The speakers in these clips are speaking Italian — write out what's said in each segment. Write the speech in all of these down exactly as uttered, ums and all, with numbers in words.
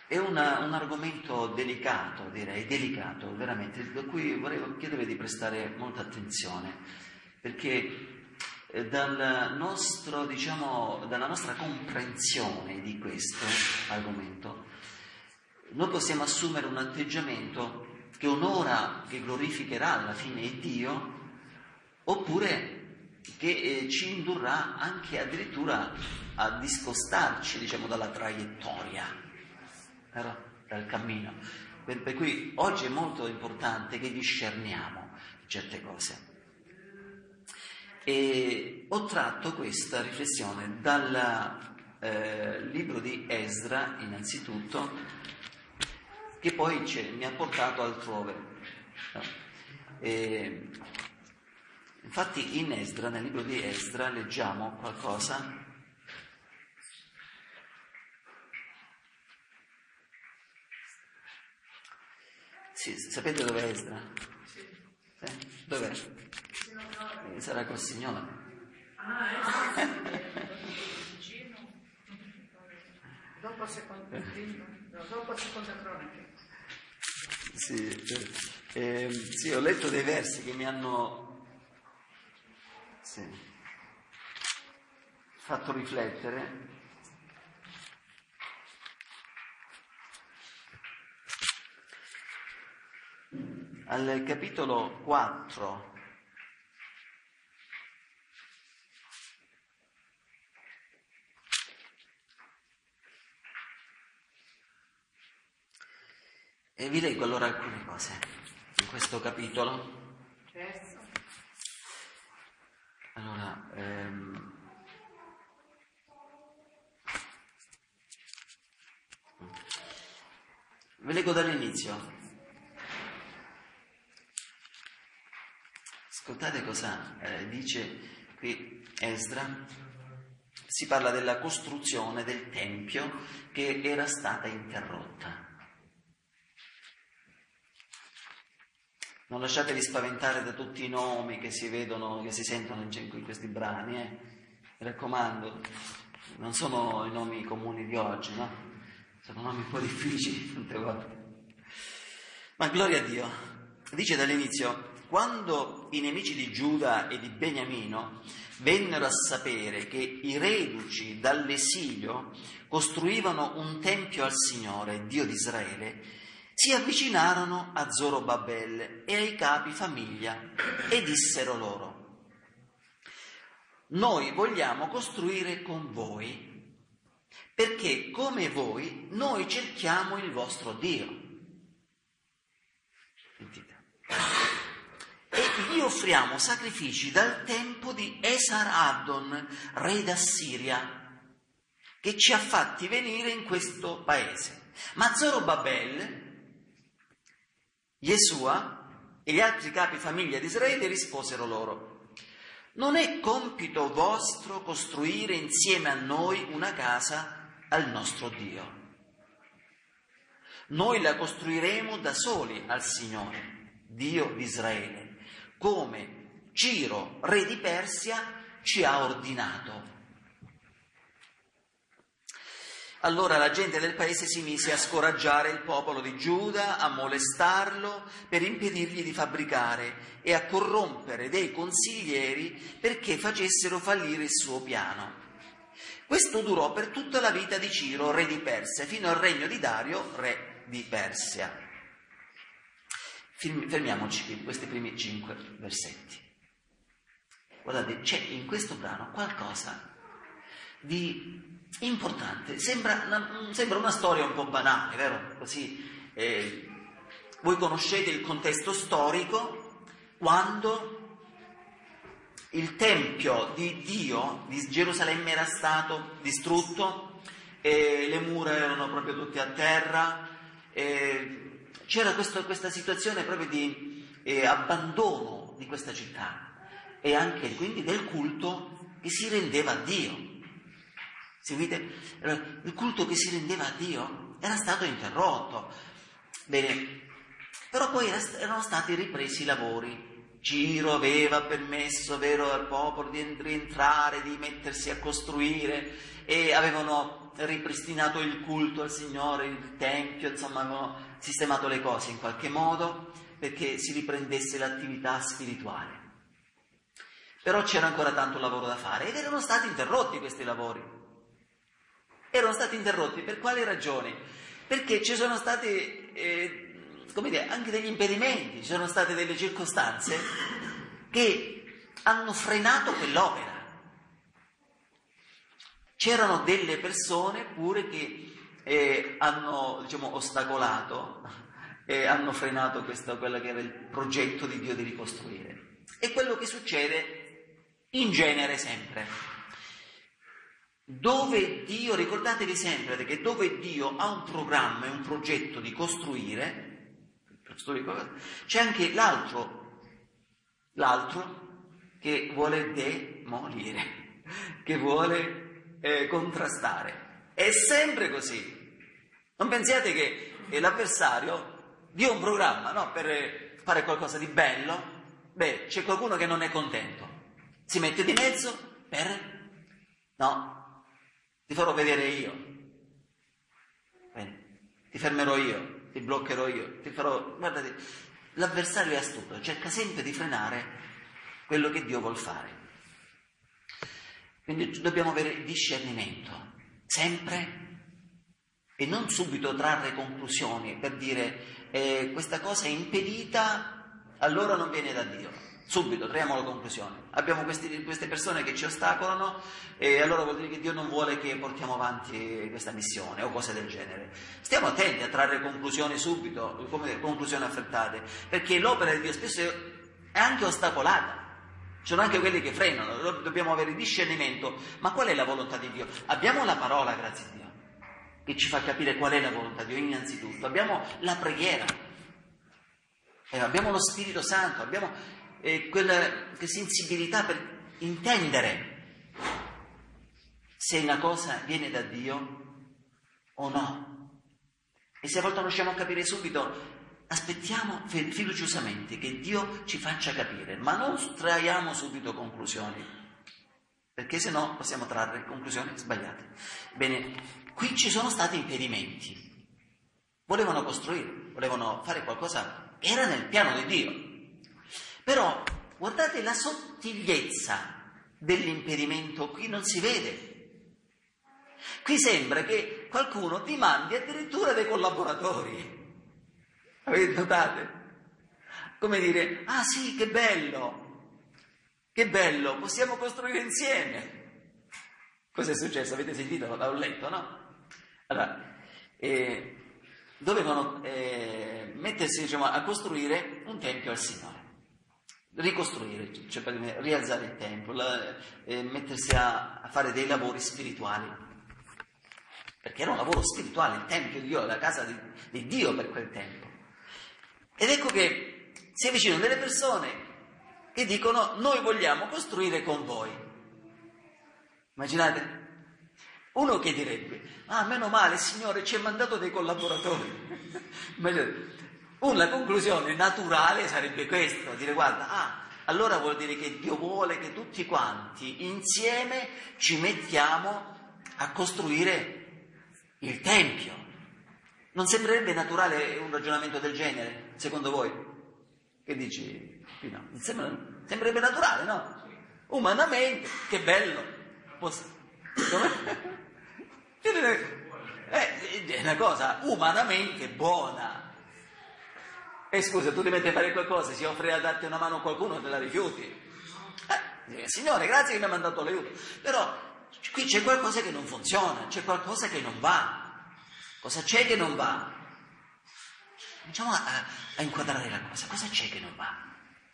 È una, un argomento delicato, direi, delicato, veramente, a cui vorrei chiedere di prestare molta attenzione, perché dal nostro, diciamo, dalla nostra comprensione di questo argomento, noi possiamo assumere un atteggiamento che onora, che glorificherà alla fine Dio, oppure che eh, ci indurrà anche addirittura a discostarci, diciamo, dalla traiettoria, dal cammino. Per, per cui oggi è molto importante che discerniamo certe cose. E ho tratto questa riflessione dal eh, libro di Esdra, innanzitutto, che poi mi ha portato altrove. E, infatti in Esdra, nel libro di Esdra, leggiamo qualcosa. Sì, sapete dov'è Esdra? Sì. Sì? Dov'è? Eh, sarà col Signore. Ah, è vicino. Dopo seconda, dopo seconda cronaca. Sì, eh, sì, ho letto dei versi che mi hanno sì, fatto riflettere. Al capitolo quattro e vi leggo allora alcune cose in questo capitolo. Allora, ehm, vi leggo dall'inizio. Ascoltate cosa eh, dice qui Esdra. Si parla della costruzione del Tempio che era stata interrotta. Non lasciatevi spaventare da tutti i nomi che si vedono, che si sentono in questi brani, eh. Mi raccomando, non sono i nomi comuni di oggi, no? Sono nomi un po' difficili tante volte. Ma gloria a Dio. Dice dall'inizio: quando i nemici di Giuda e di Beniamino vennero a sapere che i reduci dall'esilio costruivano un tempio al Signore, Dio di Israele, si avvicinarono a Zorobabel e ai capi famiglia e dissero loro: noi vogliamo costruire con voi, perché come voi noi cerchiamo il vostro Dio. Sentite. E gli offriamo sacrifici dal tempo di Esar-Haddon, re d'Assiria, che ci ha fatti venire in questo paese. Ma Zorobabel, Yesua e gli altri capi famiglia di Israele risposero loro: non è compito vostro costruire insieme a noi una casa al nostro Dio. Noi la costruiremo da soli al Signore, Dio di Israele, come Ciro, re di Persia, ci ha ordinato. Allora la gente del paese si mise a scoraggiare il popolo di Giuda, a molestarlo per impedirgli di fabbricare e a corrompere dei consiglieri perché facessero fallire il suo piano. Questo durò per tutta la vita di Ciro, re di Persia, fino al regno di Dario, re di Persia. Fermiamoci qui, questi primi cinque versetti. Guardate, c'è in questo brano qualcosa di importante. Sembra una, sembra una storia un po' banale, vero? Così eh, voi conoscete il contesto storico quando il tempio di Dio di Gerusalemme era stato distrutto e le mura erano proprio tutte a terra. E c'era questo, questa situazione proprio di eh, abbandono di questa città e anche quindi del culto che si rendeva a Dio. Seguite? Il culto che si rendeva a Dio era stato interrotto. Bene, però poi erano stati ripresi i lavori. Ciro aveva permesso, vero, al popolo di rientrare, di mettersi a costruire e avevano ripristinato il culto al Signore, il Tempio, insomma avevano sistemato le cose in qualche modo perché si riprendesse l'attività spirituale. Però c'era ancora tanto lavoro da fare ed erano stati interrotti questi lavori. Erano stati interrotti per quali ragioni? Perché ci sono stati, eh, come dire, anche degli impedimenti, ci sono state delle circostanze che hanno frenato quell'opera. C'erano delle persone pure che eh, hanno, diciamo, ostacolato e eh, hanno frenato questo, quello che era il progetto di Dio di ricostruire. E quello che succede in genere sempre. Dove Dio, ricordatevi sempre che dove Dio ha un programma e un progetto di costruire, c'è anche l'altro, l'altro che vuole demolire, che vuole Eh, contrastare. È sempre così. Non pensiate che eh, l'avversario dia un programma, no, per fare qualcosa di bello. Beh, c'è qualcuno che non è contento, si mette di mezzo per no, ti farò vedere io. Bene, ti fermerò io, ti bloccherò io, ti farò. Guardate, l'avversario è astuto, cerca sempre di frenare quello che Dio vuol fare. Quindi dobbiamo avere discernimento, sempre, e non subito trarre conclusioni per dire eh, questa cosa è impedita, allora non viene da Dio. Subito traiamo la conclusione. Abbiamo questi, queste persone che ci ostacolano e allora vuol dire che Dio non vuole che portiamo avanti questa missione o cose del genere. Stiamo attenti a trarre conclusioni subito, come conclusioni affrettate, perché l'opera di Dio spesso è anche ostacolata. Ci sono anche quelli che frenano, dobbiamo avere discernimento. Ma qual è la volontà di Dio? Abbiamo la parola, grazie a Dio, che ci fa capire qual è la volontà di Dio innanzitutto. Abbiamo la preghiera, eh, abbiamo lo Spirito Santo, abbiamo eh, quella sensibilità per intendere se una cosa viene da Dio o no. E se a volte non riusciamo a capire subito, aspettiamo fiduciosamente che Dio ci faccia capire, ma non traiamo subito conclusioni, perché se no possiamo trarre conclusioni sbagliate. Bene, qui ci sono stati impedimenti. Volevano costruire, volevano fare qualcosa che era nel piano di Dio. Però guardate la sottigliezza dell'impedimento, qui non si vede. Qui sembra che qualcuno ti mandi addirittura dei collaboratori. Avete notato? Come dire, ah sì, che bello, che bello, possiamo costruire insieme. Cosa è successo? Avete sentito? L'ho letto, no? Allora, eh, dovevano eh, mettersi, diciamo, a costruire un tempio al Signore, ricostruire, cioè per rialzare il tempio, la, eh, mettersi a, a fare dei lavori spirituali, perché era un lavoro spirituale, il tempio di Dio, la casa di, di Dio per quel tempo. Ed ecco che si avvicinano delle persone che dicono: noi vogliamo costruire con voi. Immaginate? Uno che direbbe: ah, meno male, il Signore ci ha mandato dei collaboratori. Una conclusione naturale sarebbe questa, dire: guarda, ah, allora vuol dire che Dio vuole che tutti quanti insieme ci mettiamo a costruire il Tempio. Non sembrerebbe naturale un ragionamento del genere, secondo voi? Che dici? No, sembra, sembrerebbe naturale, no? Umanamente, che bello. Posso... È una cosa umanamente buona. E scusa, tu ti metti a fare qualcosa, si offre a darti una mano a qualcuno, te la rifiuti. Eh, Signore, grazie che mi ha mandato l'aiuto. Però qui c'è qualcosa che non funziona, c'è qualcosa che non va. Cosa c'è che non va? Cominciamo a, a inquadrare la cosa. Cosa c'è che non va?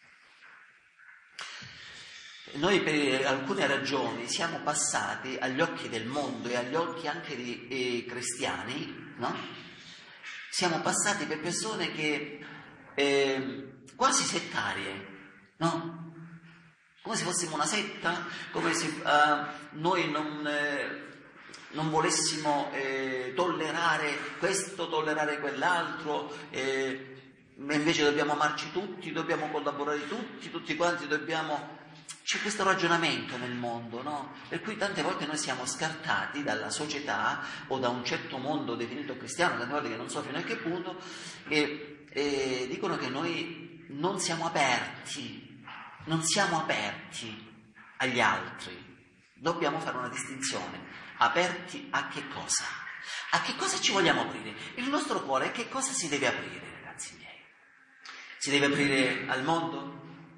Noi per alcune ragioni siamo passati agli occhi del mondo e agli occhi anche di eh, cristiani, no? Siamo passati per persone che eh, quasi settarie, no? Come se fossimo una setta, come se uh, noi non... Eh, non volessimo eh, tollerare questo, tollerare quell'altro, eh, invece dobbiamo amarci tutti, dobbiamo collaborare tutti, tutti quanti dobbiamo c'è questo ragionamento nel mondo, no? Per cui tante volte noi siamo scartati dalla società o da un certo mondo definito cristiano, tante volte che non so fino a che punto, e, e dicono che noi non siamo aperti, non siamo aperti agli altri. Dobbiamo fare una distinzione. Aperti a che cosa? A che cosa ci vogliamo aprire? Il nostro cuore a che cosa si deve aprire, ragazzi miei? Si deve aprire al mondo?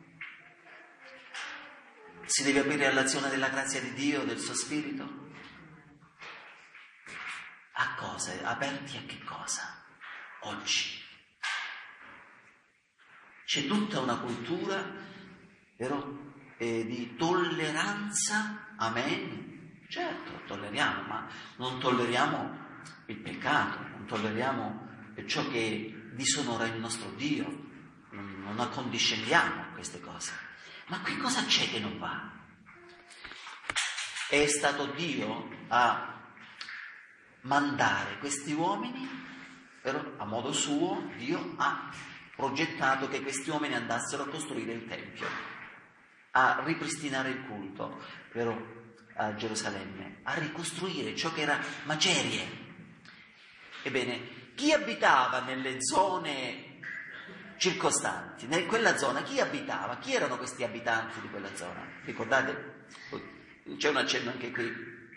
Si deve aprire all'azione della grazia di Dio, del suo Spirito? A cosa? Aperti a che cosa? Oggi. C'è tutta una cultura, vero, eh, di tolleranza, amen. Certo, tolleriamo, ma non tolleriamo il peccato, non tolleriamo ciò che disonora il nostro Dio, non, non accondiscendiamo a queste cose. Ma qui cosa c'è che non va? È stato Dio a mandare questi uomini, però a modo suo Dio ha progettato che questi uomini andassero a costruire il Tempio, a ripristinare il culto, però a Gerusalemme, a ricostruire ciò che era macerie. Ebbene, chi abitava nelle zone circostanti, in quella zona, chi abitava? Chi erano questi abitanti di quella zona? Ricordate? C'è un accenno anche qui.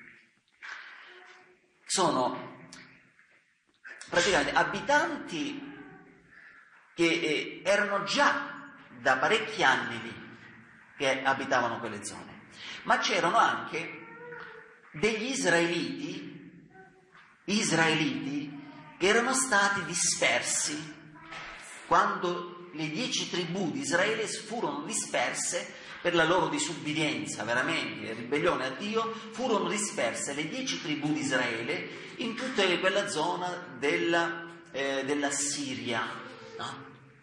Sono praticamente abitanti che eh, erano già da parecchi anni lì, che abitavano quelle zone. Ma c'erano anche degli israeliti, israeliti che erano stati dispersi quando le dieci tribù di Israele furono disperse per la loro disubbidienza, veramente, ribellione a Dio, furono disperse le dieci tribù di Israele in tutta quella zona della, eh, della Siria, no?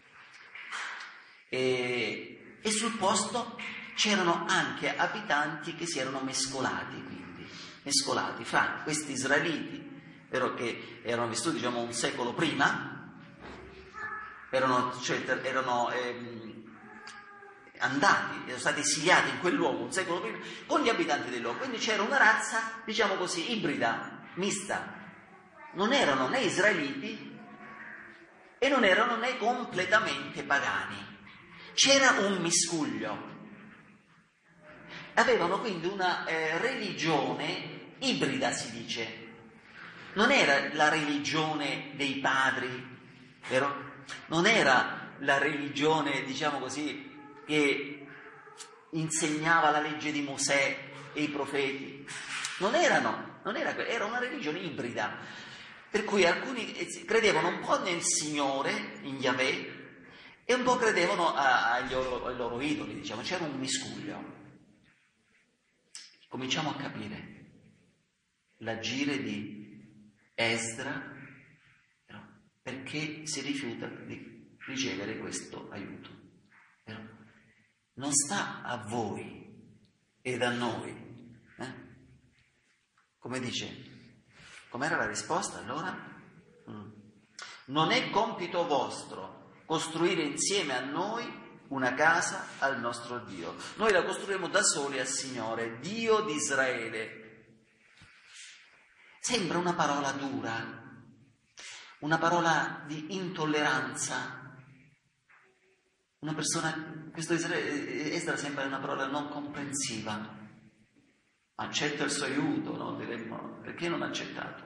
E, e sul posto c'erano anche abitanti che si erano mescolati, quindi, mescolati fra questi israeliti, però che erano vissuti, diciamo, un secolo prima, erano, cioè, erano ehm, andati, erano stati esiliati in quel luogo un secolo prima, con gli abitanti del luogo. Quindi c'era una razza, diciamo così, ibrida, mista. Non erano né israeliti e non erano né completamente pagani. C'era un miscuglio. Avevano quindi una eh, religione ibrida, si dice. Non era la religione dei padri, vero? Non era la religione, diciamo così, che insegnava la legge di Mosè e i profeti. Non erano, non era, era una religione ibrida, per cui alcuni credevano un po' nel Signore, in Yahweh, e un po' credevano a, agli loro, ai loro idoli, diciamo. C'era un miscuglio. Cominciamo a capire l'agire di Esdra, perché si rifiuta di ricevere questo aiuto. Non sta a voi ed a noi. Eh? Come dice? Com'era la risposta allora? Mm. Non è compito vostro costruire insieme a noi una casa al nostro Dio. Noi la costruiremo da soli al Signore, Dio di Israele. Sembra una parola dura, una parola di intolleranza. Una persona, questo Esdra sembra una parola non comprensiva. Accetta il suo aiuto, no? Diremmo, perché non ha accettato?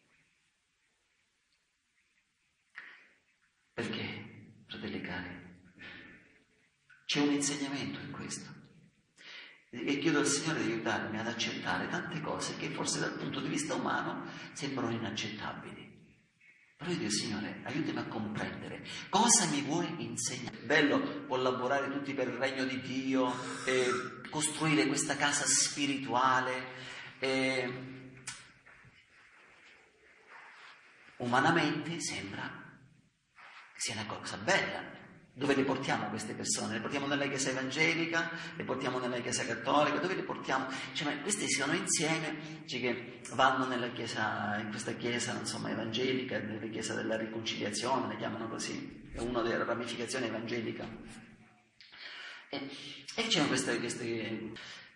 Perché, fratelli cari? C'è un insegnamento in questo. E chiedo al Signore di aiutarmi ad accettare tante cose che forse dal punto di vista umano sembrano inaccettabili. Però io dico, Signore, aiutami a comprendere cosa mi vuoi insegnare. Bello collaborare tutti per il regno di Dio, eh, costruire questa casa spirituale. Eh, umanamente sembra che sia una cosa bella. Dove le portiamo queste persone? Le portiamo nella chiesa evangelica? Le portiamo nella chiesa cattolica? Dove le portiamo? Cioè, ma questi sono insieme, cioè, che vanno nella chiesa, in questa chiesa, insomma, evangelica, nella chiesa della riconciliazione, le chiamano così, è una delle ramificazioni evangelica. E, e c'erano queste, queste...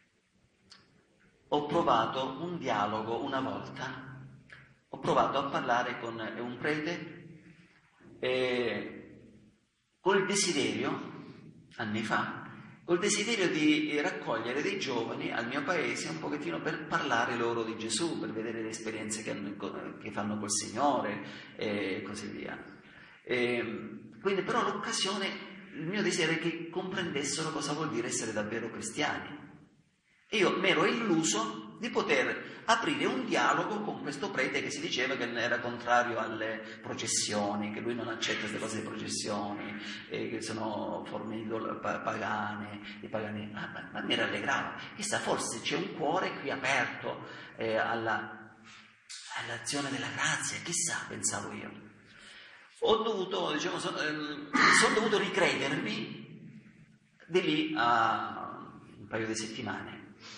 Ho provato un dialogo una volta, ho provato a parlare con un prete eh, col desiderio, anni fa, col desiderio di raccogliere dei giovani al mio paese un pochettino per parlare loro di Gesù, per vedere le esperienze che, hanno, che fanno col Signore e così via. E, quindi però l'occasione, il mio desiderio è che comprendessero cosa vuol dire essere davvero cristiani. E io mi ero illuso di poter aprire un dialogo con questo prete che si diceva che era contrario alle processioni, che lui non accetta queste cose di processioni, eh, che sono forme idol- pagane, i pagani. Ah, ma, ma mi rallegrava. Chissà, forse c'è un cuore qui aperto eh, alla, all'azione della grazia, chissà, pensavo io. Ho dovuto, diciamo, sono, ehm, sono dovuto ricredermi di lì a un paio di settimane.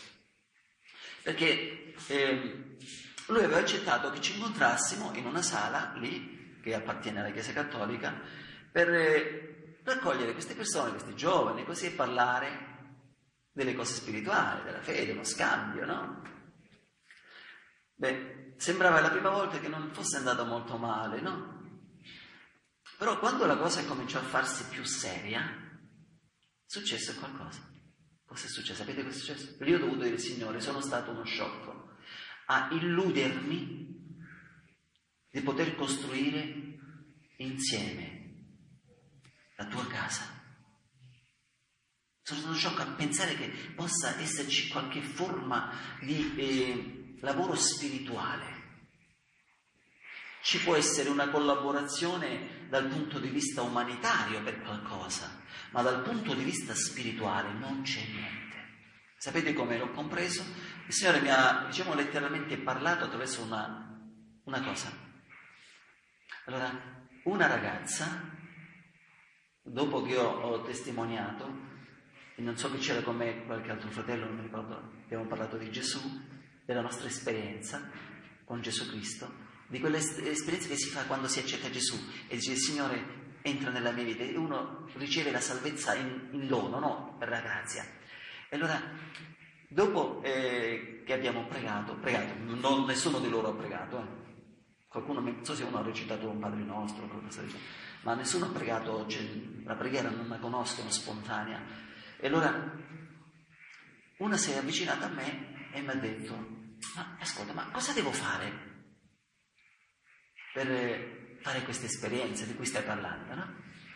Perché eh, lui aveva accettato che ci incontrassimo in una sala lì, che appartiene alla Chiesa Cattolica, per eh, raccogliere queste persone, questi giovani, così e parlare delle cose spirituali, della fede, uno scambio, no? Beh, sembrava la prima volta che non fosse andato molto male, no? Però quando la cosa cominciò a farsi più seria, successe qualcosa. Cosa è successo? Sapete cosa è successo? Io ho dovuto dire, Signore, sono stato uno sciocco a illudermi di poter costruire insieme la tua casa. Sono stato sciocco a pensare che possa esserci qualche forma di eh, lavoro spirituale. Ci può essere una collaborazione dal punto di vista umanitario per qualcosa, ma dal punto di vista spirituale non c'è niente. Sapete come l'ho compreso? Il Signore mi ha, diciamo, letteralmente parlato attraverso una, una cosa. Allora, una ragazza, dopo che io ho testimoniato, e non so che c'era con me qualche altro fratello, non mi ricordo, abbiamo parlato di Gesù, della nostra esperienza con Gesù Cristo, di quell'esperienza che si fa quando si accetta Gesù e dice, Signore, entra nella mia vita, e uno riceve la salvezza in, in dono, no? Per la grazia. E allora, dopo eh, che abbiamo pregato, pregato, non, nessuno di loro ha pregato, eh. Qualcuno, non so se uno ha recitato un Padre Nostro, qualcosa di genere, ma nessuno ha pregato, cioè, la preghiera non la conoscono, spontanea. E allora, una si è avvicinata a me e mi ha detto, ma ascolta, ma cosa devo fare per fare queste esperienze di cui stai parlando, no?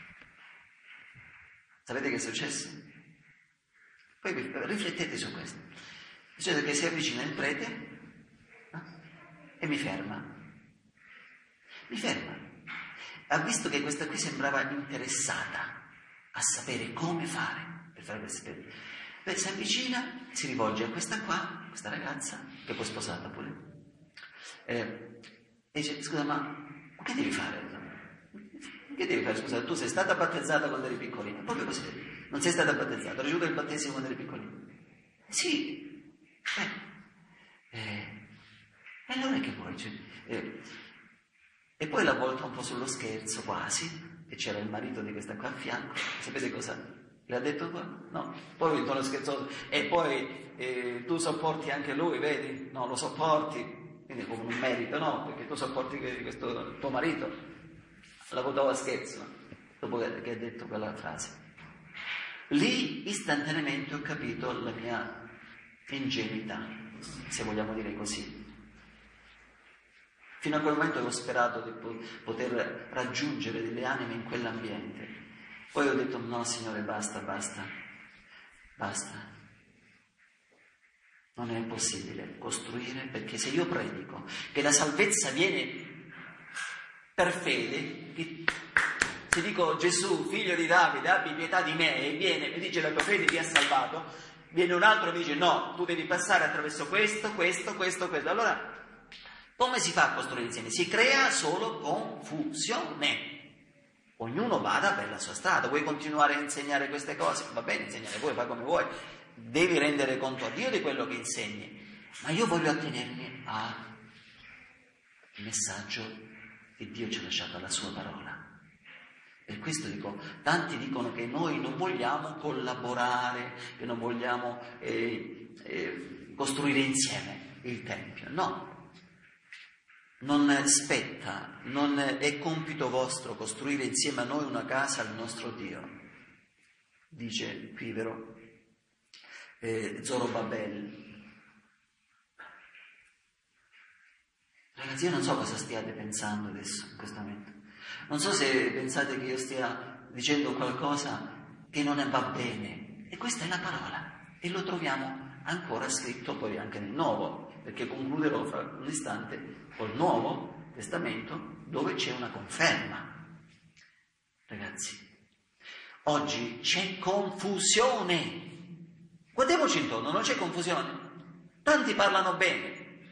Sapete che è successo? Poi riflettete su questo. Succede che si avvicina il prete, no? E mi ferma. Mi ferma. Ha visto che questa qui sembrava interessata a sapere come fare per fare queste esperienze. Beh, si avvicina, si rivolge a questa qua, questa ragazza, che poi è sposata pure, eh, e dice, scusa, ma che devi fare? Che devi fare? Scusa, tu sei stata battezzata quando eri piccolina, proprio così, non sei stata battezzata, hai ricevuto il battesimo quando eri piccolina? Sì. Eh, eh, e allora che vuoi? Cioè, eh, e poi la volta un po' sullo scherzo, quasi, e c'era il marito di questa qua a fianco, sapete cosa le ha detto qua? No, poi un tono scherzoso, e poi eh, tu sopporti anche lui, vedi? No, lo sopporti. Quindi come un merito, no? Perché tu sopporti questo tuo marito. La votavo a scherzo, dopo che ha detto quella frase. Lì istantaneamente ho capito la mia ingenuità, se vogliamo dire così. Fino a quel momento avevo sperato di poter raggiungere delle anime in quell'ambiente. Poi ho detto, no Signore, basta, basta, basta. Non è possibile costruire, perché se io predico che la salvezza viene per fede, se dico Gesù, figlio di Davide, abbi pietà di me, e viene e dice la tua fede ti ha salvato, viene un altro e mi dice no, tu devi passare attraverso questo, questo, questo, questo. Allora, come si fa a costruire insieme? Si crea solo confusione. Ognuno vada per la sua strada. Vuoi continuare a insegnare queste cose? Va bene, insegnare voi, fai come vuoi. Devi rendere conto a Dio di quello che insegni, ma io voglio attenermi al messaggio che Dio ci ha lasciato, alla sua parola. Per questo dico, tanti dicono che noi non vogliamo collaborare, che non vogliamo eh, eh, costruire insieme il Tempio. No, non spetta, non è compito vostro costruire insieme a noi una casa al nostro Dio, dice qui, vero, eh, Zorobabel. Ragazzi, io non so cosa stiate pensando adesso, in questo momento. Non so se pensate che io stia dicendo qualcosa che non va bene. E questa è la parola. E lo troviamo ancora scritto poi anche nel Nuovo, perché concluderò fra un istante col Nuovo Testamento, dove c'è una conferma. Ragazzi, oggi c'è confusione. Guardiamoci intorno, non c'è confusione. Tanti parlano bene.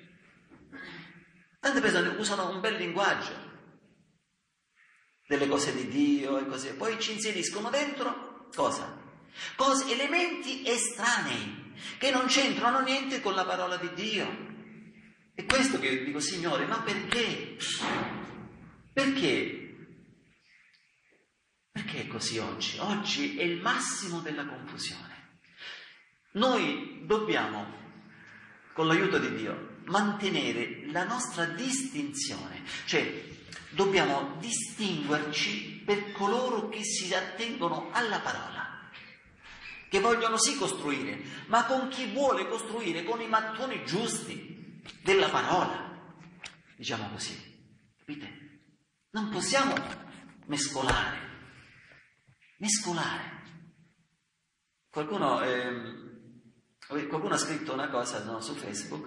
Tante persone usano un bel linguaggio delle cose di Dio e così, poi ci inseriscono dentro cosa? Cose, elementi estranei che non c'entrano niente con la parola di Dio. È questo che io dico, Signore, ma perché? Perché? Perché è così oggi? Oggi è il massimo della confusione. Noi dobbiamo, con l'aiuto di Dio, mantenere la nostra distinzione, cioè dobbiamo distinguerci per coloro che si attengono alla parola, che vogliono sì costruire, ma con chi vuole costruire con i mattoni giusti della parola, diciamo così, capite? Non possiamo mescolare, mescolare. Qualcuno, eh, qualcuno ha scritto una cosa, no, su Facebook,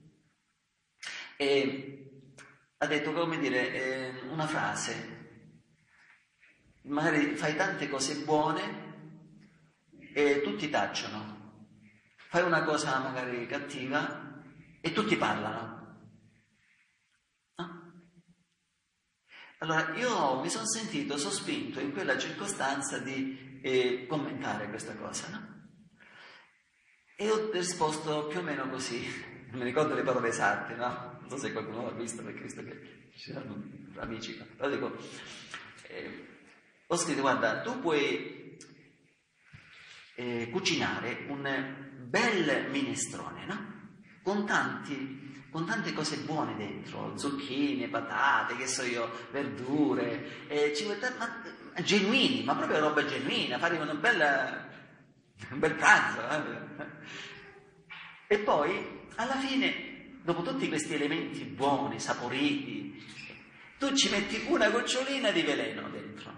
e ha detto, come dire, eh, una frase, magari fai tante cose buone e tutti tacciono, fai una cosa magari cattiva e tutti parlano, no? Allora io mi sono sentito sospinto in quella circostanza di eh, commentare questa cosa, no? E ho risposto più o meno così. Non mi ricordo le parole esatte, no? Non so se qualcuno l'ha visto, perché visto che ci sono amici, però dico, eh, ho scritto, guarda, tu puoi eh, cucinare un bel minestrone, no? Con tanti, con tante cose buone dentro, zucchine, patate, che so io, verdure, eh, ci vuoi t- ma, genuini, ma proprio roba genuina, fare un bel, un bel pranzo. Eh? E poi, alla fine, dopo tutti questi elementi buoni, saporiti, tu ci metti una gocciolina di veleno dentro.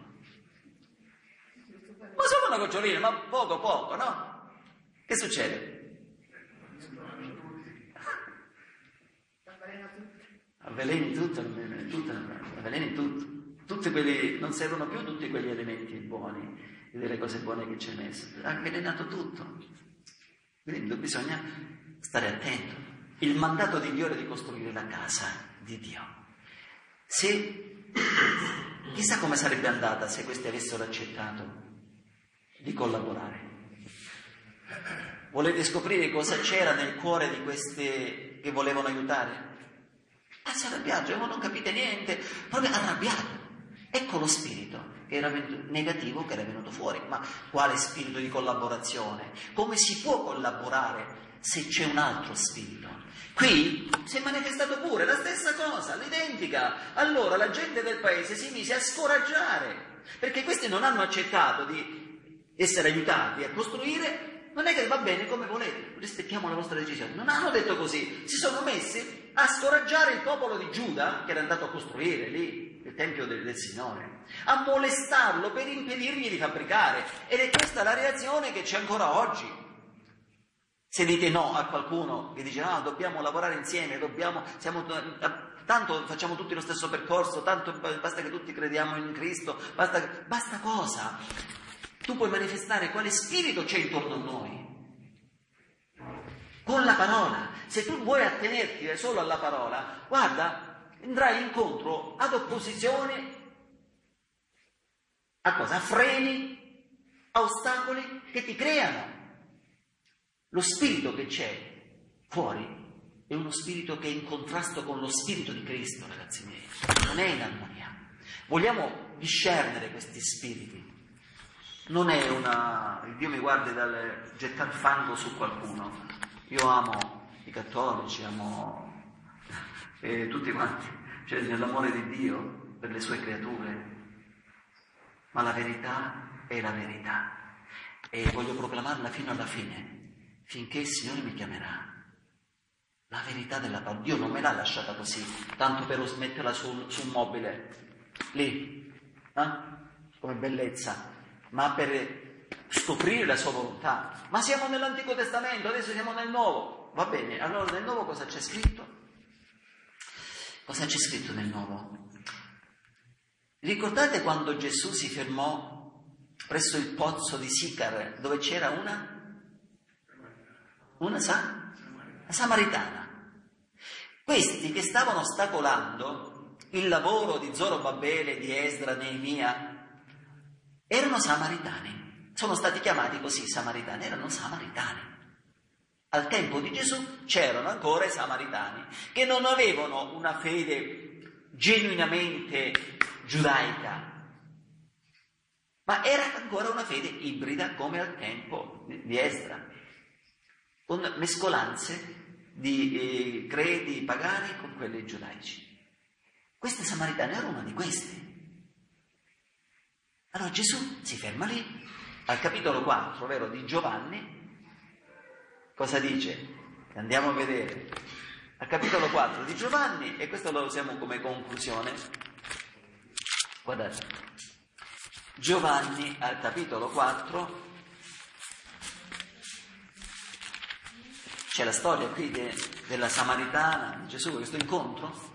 Ma solo una gocciolina, ma poco poco, no? Che succede? Avveleni tutto, tutto, avveleni tutto. Tutti quelli, non servono più tutti quegli elementi buoni, delle cose buone che ci hai messo. Ha avvelenato tutto. Quindi bisogna stare attento. Il mandato di Dio è di costruire la casa di Dio. Se chissà come sarebbe andata se questi avessero accettato di collaborare. Volete scoprire cosa c'era nel cuore di queste che volevano aiutare? Ah, si arrabbiato, non capite niente, proprio arrabbiato. Ecco lo spirito che era venuto, negativo che era venuto fuori. Ma quale spirito di collaborazione? Come si può collaborare se c'è un altro spirito? Qui si è manifestato pure la stessa cosa, l'identica. Allora la gente del paese si mise a scoraggiare, perché questi non hanno accettato di essere aiutati a costruire. Non è che va bene come volete, rispettiamo la vostra decisione. Non hanno detto così, si sono messi a scoraggiare il popolo di Giuda, che era andato a costruire lì il Tempio del, del Signore, a molestarlo per impedirgli di fabbricare. Ed è questa la reazione che c'è ancora oggi. Se dite no a qualcuno che dice no, dobbiamo lavorare insieme, dobbiamo, siamo, tanto facciamo tutti lo stesso percorso, tanto basta che tutti crediamo in Cristo, basta, basta cosa? Tu puoi manifestare quale spirito c'è intorno a noi con la parola. Se tu vuoi attenerti solo alla parola, guarda, andrai incontro ad opposizione, a cosa? A freni, a ostacoli che ti creano. Lo spirito che c'è fuori è uno spirito che è in contrasto con lo spirito di Cristo, ragazzi miei, non è in armonia. Vogliamo discernere questi spiriti. Non è una... il Dio mi guardi dal gettare fango su qualcuno. Io amo i cattolici, amo eh, tutti quanti, cioè nell'amore di Dio per le sue creature. Ma la verità è la verità. E voglio proclamarla fino alla fine, finché il Signore mi chiamerà. La verità della parola. Dio non me l'ha lasciata così, tanto per metterla su, su un mobile, lì, eh? come bellezza, ma per scoprire la sua volontà. Ma siamo nell'Antico Testamento, adesso siamo nel Nuovo. Va bene, allora nel Nuovo cosa c'è scritto? Cosa c'è scritto nel Nuovo? Ricordate quando Gesù si fermò presso il pozzo di Sicar, dove c'era una? Una sa? Una samaritana. Questi che stavano ostacolando il lavoro di Zorobabele, di Esdra, Neemia, erano samaritani. Sono stati chiamati così samaritani, erano samaritani. Al tempo di Gesù c'erano ancora i samaritani che non avevano una fede genuinamente giudaica, ma era ancora una fede ibrida come al tempo di Esdra, con mescolanze di eh, credi pagani con quelli giudaici. Queste samaritane erano una di queste. Allora Gesù si ferma lì, al capitolo quattro, ovvero di Giovanni. Cosa dice? Andiamo a vedere. Al capitolo quattro di Giovanni, e questo lo usiamo come conclusione. Guardate. Giovanni al capitolo quattro. C'è la storia qui de, della Samaritana, di Gesù, questo incontro.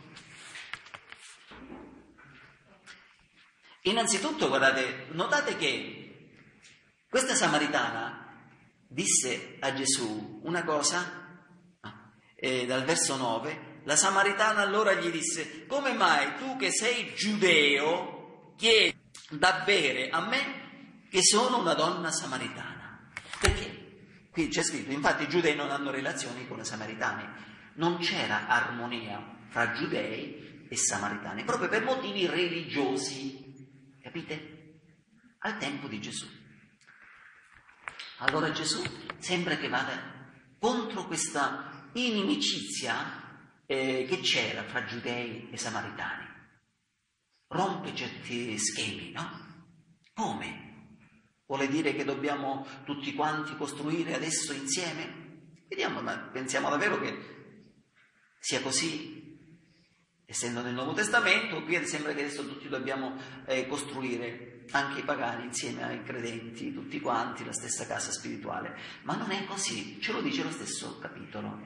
Innanzitutto, guardate, notate che questa Samaritana disse a Gesù una cosa, eh, dal verso nove, la Samaritana allora gli disse: come mai tu che sei giudeo chiedi da bere a me che sono una donna samaritana? Perché? Qui c'è scritto, infatti i giudei non hanno relazioni con i samaritani, non c'era armonia fra giudei e samaritani, proprio per motivi religiosi, capite? Al tempo di Gesù. Allora Gesù sembra che vada contro questa inimicizia eh, che c'era fra giudei e samaritani. Rompe certi schemi, no? Come? Vuole dire che dobbiamo tutti quanti costruire adesso insieme? Vediamo, ma pensiamo davvero che sia così? Essendo nel Nuovo Testamento, qui sembra che adesso tutti dobbiamo eh, costruire, anche i pagani insieme ai credenti, tutti quanti, la stessa casa spirituale. Ma non è così, ce lo dice lo stesso capitolo.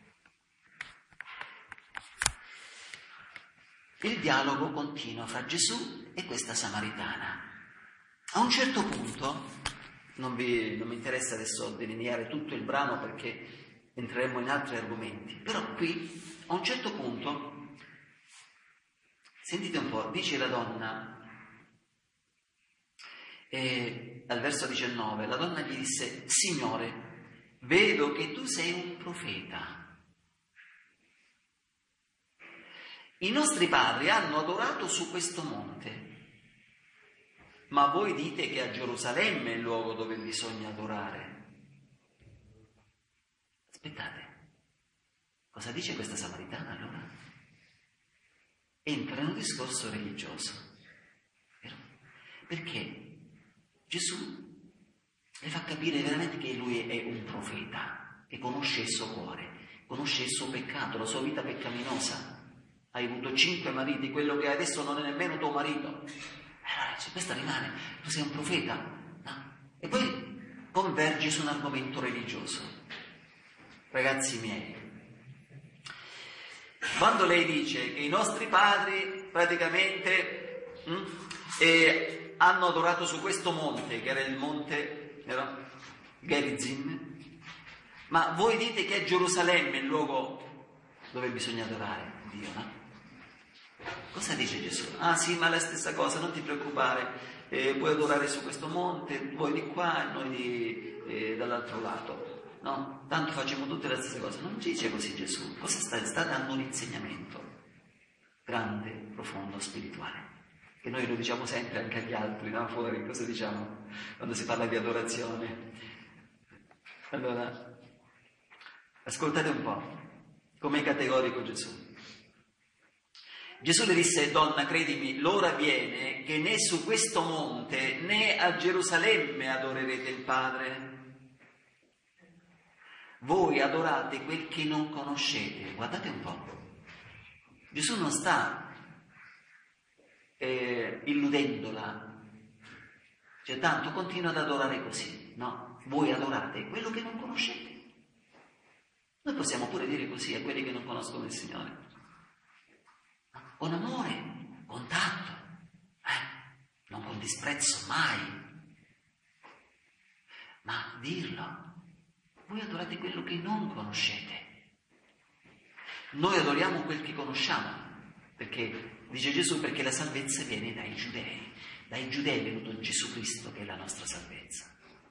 Il dialogo continua fra Gesù e questa Samaritana. A un certo punto, non, vi, non mi interessa adesso delineare tutto il brano perché entreremo in altri argomenti, però qui, a un certo punto, sentite un po', dice la donna, eh, al verso diciannove, la donna gli disse: Signore, vedo che tu sei un profeta. I nostri padri hanno adorato su questo monte, ma voi dite che a Gerusalemme è il luogo dove bisogna adorare. Aspettate, cosa dice questa Samaritana allora? Entra in un discorso religioso, vero? Perché Gesù le fa capire veramente che lui è un profeta, che conosce il suo cuore, conosce il suo peccato, la sua vita peccaminosa. Hai avuto cinque mariti, quello che adesso non è nemmeno tuo marito. Allora dice, questa rimane, tu sei un profeta, no? E poi convergi su un argomento religioso. Ragazzi miei, quando lei dice che i nostri padri praticamente mh, eh, hanno adorato su questo monte, che era il monte era Gerizim, ma voi dite che è Gerusalemme il luogo dove bisogna adorare Dio, no? Cosa dice Gesù? Ah sì, ma è la stessa cosa, non ti preoccupare, eh, puoi adorare su questo monte, voi di qua e noi di, eh, dall'altro lato, no? Tanto facciamo tutte le stesse cose. Non dice così Gesù, cosa sta, sta dando un insegnamento grande, profondo, spirituale. che noi lo diciamo sempre anche agli altri, no? Fuori, cosa diciamo quando si parla di adorazione? Allora, ascoltate un po', com'è categorico Gesù. Gesù le disse: donna, credimi, l'ora viene che né su questo monte né a Gerusalemme adorerete il Padre. Voi adorate quel che non conoscete. Guardate un po', Gesù non sta eh, illudendola, cioè tanto continua ad adorare così. No, voi adorate quello che non conoscete. Noi possiamo pure dire così a quelli che non conoscono il Signore, con amore, con tatto, eh? non con disprezzo mai, ma dirlo. Voi adorate quello che non conoscete. Noi adoriamo quel che conosciamo, perché, dice Gesù, perché la salvezza viene dai giudei. Dai giudei è venuto Gesù Cristo, che è la nostra salvezza.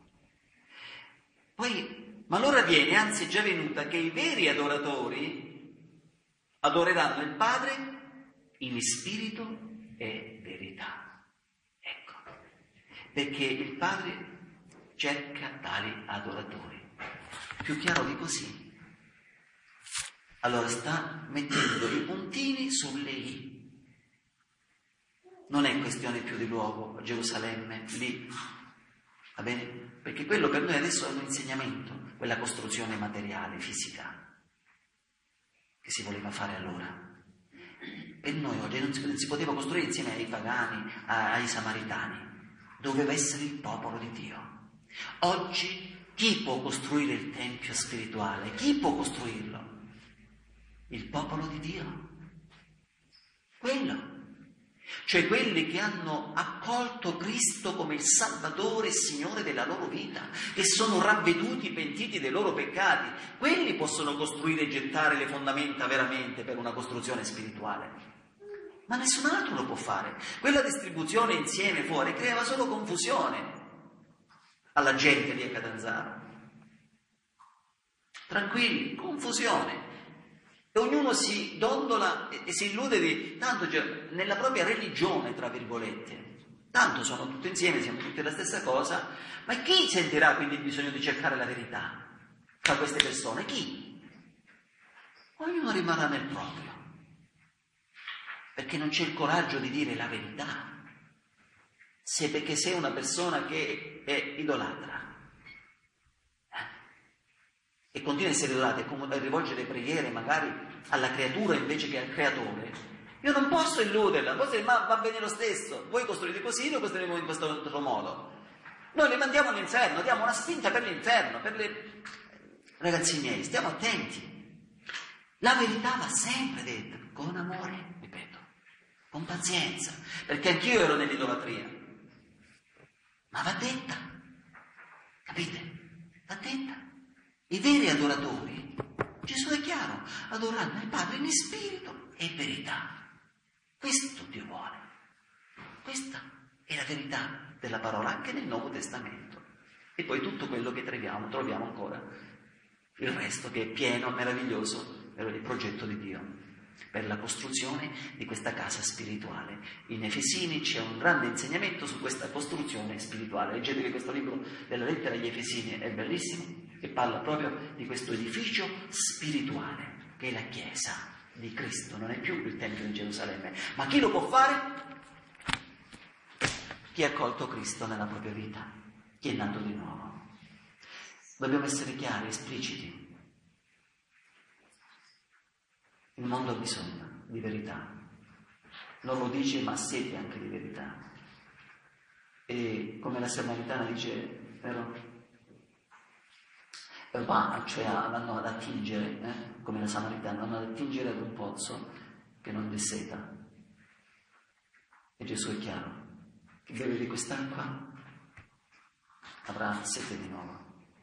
Poi, ma l'ora viene, anzi è già venuta, che i veri adoratori adoreranno il Padre in spirito e verità. Ecco, perché il Padre cerca tali adoratori. Più chiaro di così. Allora sta mettendo i puntini sulle i. Non è questione più di luogo, Gerusalemme, lì, va bene? Perché quello per noi adesso è un insegnamento, quella costruzione materiale, fisica, che si voleva fare allora. Per noi oggi non si, non si poteva costruire insieme ai pagani, a, ai samaritani, doveva essere il popolo di Dio. Oggi chi può costruire il tempio spirituale? Chi può costruirlo? Il popolo di Dio. Quello. Cioè quelli che hanno accolto Cristo come il Salvatore e Signore della loro vita, che sono ravveduti, pentiti dei loro peccati. Quelli possono costruire e gettare le fondamenta veramente per una costruzione spirituale. Ma nessun altro lo può fare. Quella distribuzione insieme fuori creava solo confusione alla gente di Catanzaro. Tranquilli, confusione. E ognuno si dondola e, e si illude di tanto, cioè, nella propria religione, tra virgolette. Tanto sono tutti insieme, siamo tutti la stessa cosa, ma chi sentirà quindi il bisogno di cercare la verità tra queste persone? Chi? Ognuno rimarrà nel proprio, perché non c'è il coraggio di dire la verità. Se perché sei una persona che è idolatra eh, e continua a essere idolatra e come a rivolgere preghiere magari alla creatura invece che al creatore, io non posso illuderla, posso dire, ma va bene lo stesso, voi costruite così, noi costruiremo in questo altro modo. Noi le mandiamo all'inferno, diamo una spinta per l'inferno, per le... Ragazzi miei, stiamo attenti. La verità va sempre detta, con amore, ripeto, con pazienza, perché anch'io ero nell'idolatria. Ma va detta, capite? Va detta. I veri adoratori, Gesù è chiaro, adoreranno il Padre in spirito e verità. Questo Dio vuole. Questa è la verità della parola anche nel Nuovo Testamento. E poi tutto quello che troviamo, troviamo ancora il resto che è pieno, meraviglioso, è il progetto di Dio per la costruzione di questa casa spirituale. In Efesini c'è un grande insegnamento su questa costruzione spirituale. Leggetevi questo libro della lettera agli Efesini, è bellissimo, che parla proprio di questo edificio spirituale, che è la Chiesa di Cristo, non è più il Tempio di Gerusalemme. Ma chi lo può fare? Chi ha accolto Cristo nella propria vita, chi è nato di nuovo. Dobbiamo essere chiari, espliciti. Il mondo ha bisogno di verità, non lo dice, ma ha sete anche di verità. E come la Samaritana dice, vero? Va, cioè vanno ad attingere, eh? come la Samaritana, vanno ad attingere ad un pozzo che non desseta. E Gesù è chiaro, chi beve di quest'acqua avrà sete di nuovo.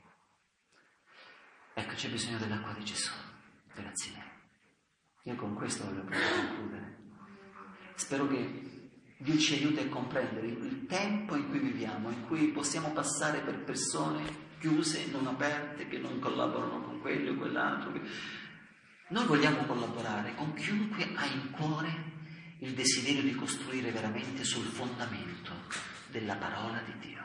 Ecco, c'è bisogno dell'acqua di Gesù, ragazzi miei. Io con questo voglio concludere. Spero che Dio ci aiuti a comprendere il tempo in cui viviamo, in cui possiamo passare per persone chiuse, non aperte, che non collaborano con quello o quell'altro. Noi vogliamo collaborare con chiunque ha in cuore il desiderio di costruire veramente sul fondamento della parola di Dio.